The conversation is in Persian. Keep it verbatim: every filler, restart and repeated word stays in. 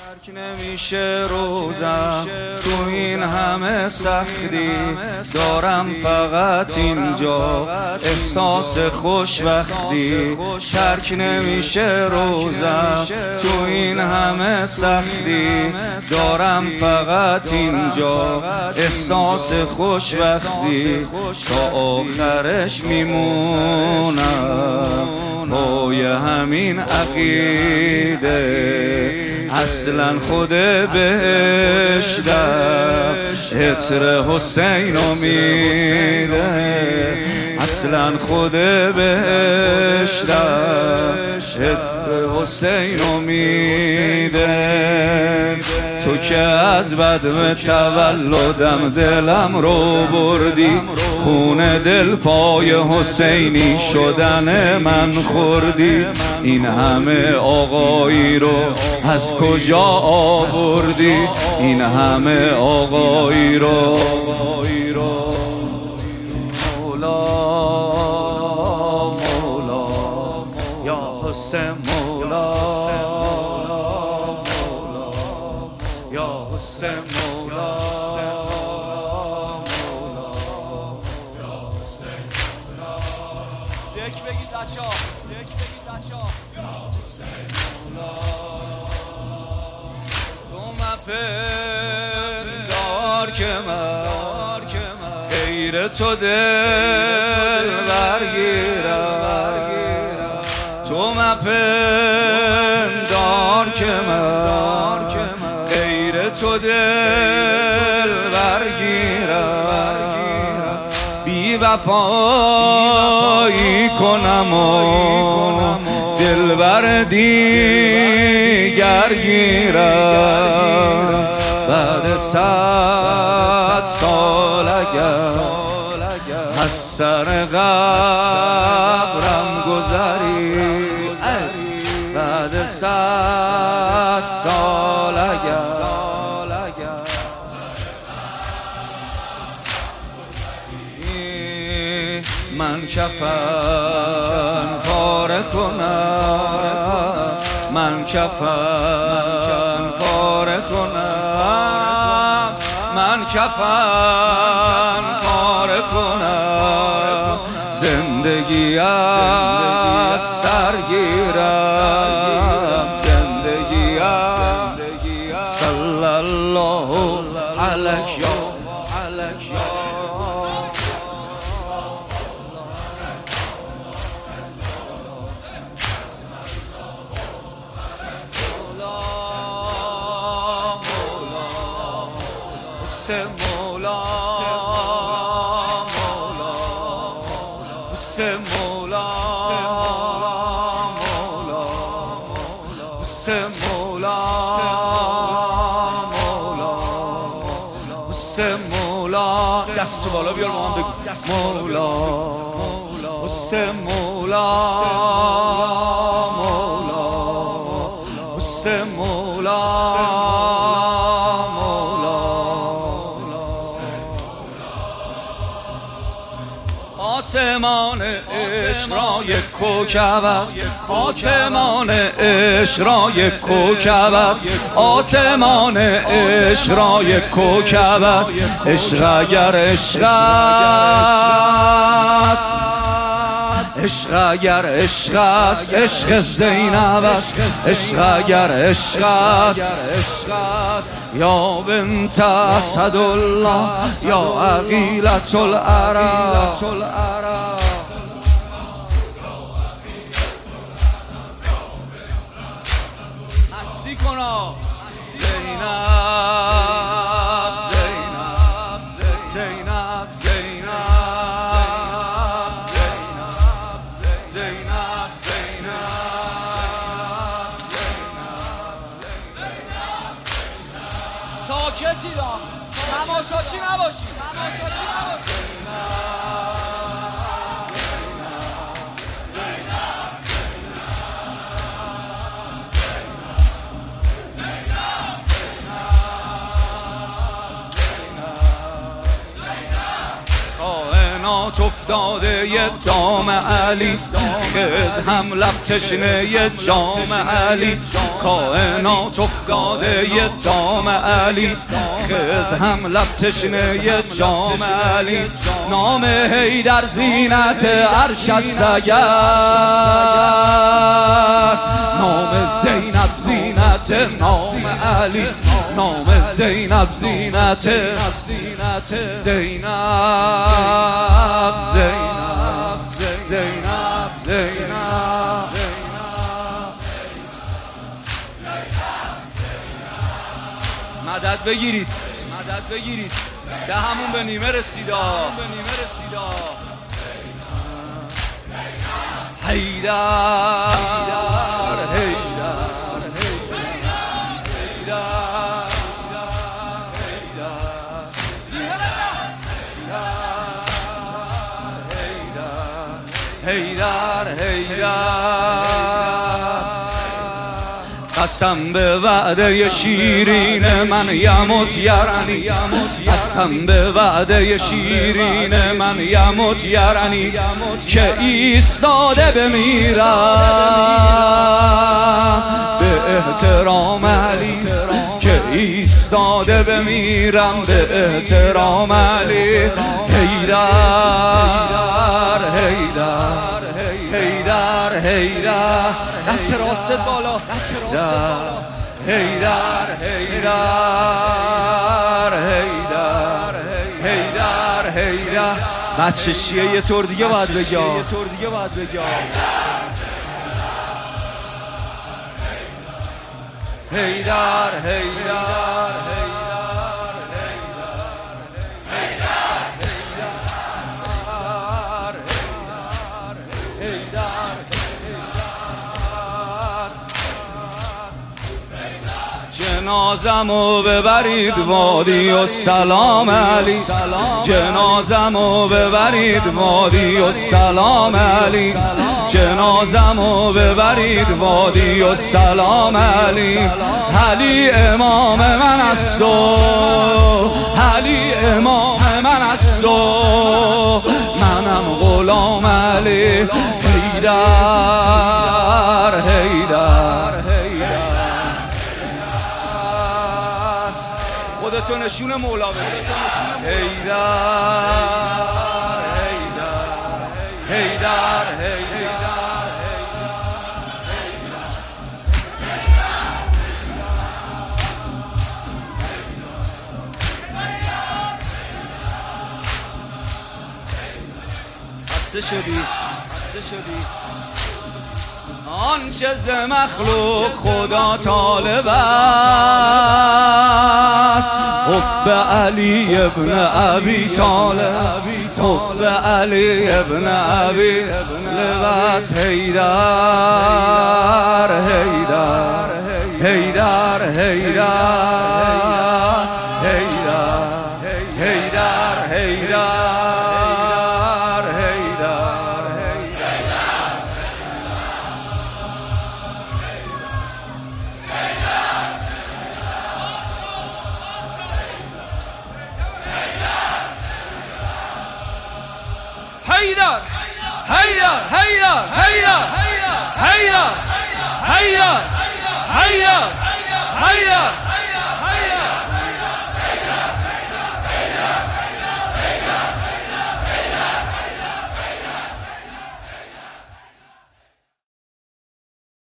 درک نمیشه روزم تو این همه سختی، دارم فقط اینجا احساس خوشبختی. ترک نمیشه روزم تو این همه سختی، دارم فقط اینجا احساس خوشبختی. تا آخرش میمونم پای همین عقیده، اصلا خود بهشتم عطر حسین امیده، اصلا خود بهشتم عطر حسین امیده. تو که از بدو تولدم دلم رو بردی، خون دل پای حسینی شدن من خوردی. این همه آقایی رو از کجا آوردی؟ این همه آقایی رو مولا مولا یا حسین مولا یا حسین مولا ذکر بگید بچه‌ها، ذکر بگید بچه‌ها. تو مپندار که من غیر تو دل برگیرم، تو مپندار که من غیر تو دل برگیرم. بی وفایی کنم و دل بر دیگر گیرم. بعد صد سال اگر از سر قبرم گذری، بعد صد سال اگر من کفن پاره کنم، من کفن پاره کنم، من کفن پاره کنم، زندگی از سر گیرم، زندگی از صلی الله علیک یا مولا مولا حسین مولا مولا حسین مولا مولا حسین مولا. دست تو بالا بیار ما هم بگو مولا حسین مولا مولا حسین مولا آسمان عشق را یک کوکب است، آسمان عشق را یک کوکب است، آسمان عشق را یک کوکب است. عشق اگر عشق است، عشق اگر عشق است، عشق زینب است. عشق اگر عشق است یا بنت اسدالله یا عقیلة العرب. مستی کنا زینب زینب زینب زینب زینب ساکتی را تماشاچی نباشی، تماشاچی نباشی. کائنات افتاده یه دام علیست، خز هم لب تشنه یه جام علیست. کائنات افتاده یه دام علیست، خز هم لب تشنه یه جام علیست. نام حیدر زینت عرش است اگر، نام زینب زینت نام علیست. نام زینب زینت زینب زینب زینب زینب. مدد بگیرید، مدد بگیرید، دهمون به نیمه رسیدا، به نیمه رسیدا. حیدر حیدر حیدر حیدر. قسم به وعده شیرین من یموت یرنی، قسم به وعده شیرین من یموت یرنی، که ایستاده بمیرم به احترام علی، که ایستاده بمیرم به احترام علی. حیدر حیدر حیدر حیدر. دست راست بالا، دست راست بالا. حیدر حیدر حیدر حیدر حیدر. بچه شیعه یه طور دیگه باید بگم، یه طور دیگه باید بگم. حیدر حیدر جنازمو ببرید وادی و سلام علی، جنازمو ببرید وادی و سلام علی، جنازمو ببرید وادی و سلام علی. علی امام من است و علی امام من است و منم غلام علی. حیدر حیدر خودتو نشون مولا بده. حیدر حیدر حیدر حیدر. خسته شدی، خسته شدی. آنچه ز مخلوق خدا طالب است، حب علی ابن ابی طالب، حب علی ابن ابی لباس. حیدر حیدر حیدر حیدر حیدر حیدر حیدر. حیدر حیدر حیدر حیدر حیدر حیدر حیدر حیدر